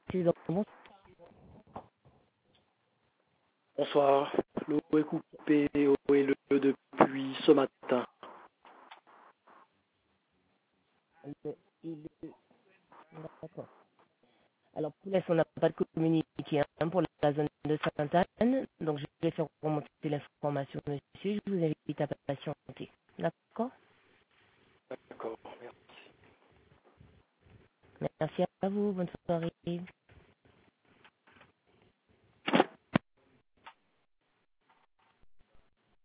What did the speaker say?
Président, Bonsoir. L'eau est coupée au et le depuis ce matin. D'accord. Alors, pour l'instant, on n'a pas de communiqué pour la zone de Sainte-Anne, donc je vais faire remonter l'information, monsieur. Je vous invite à patienter.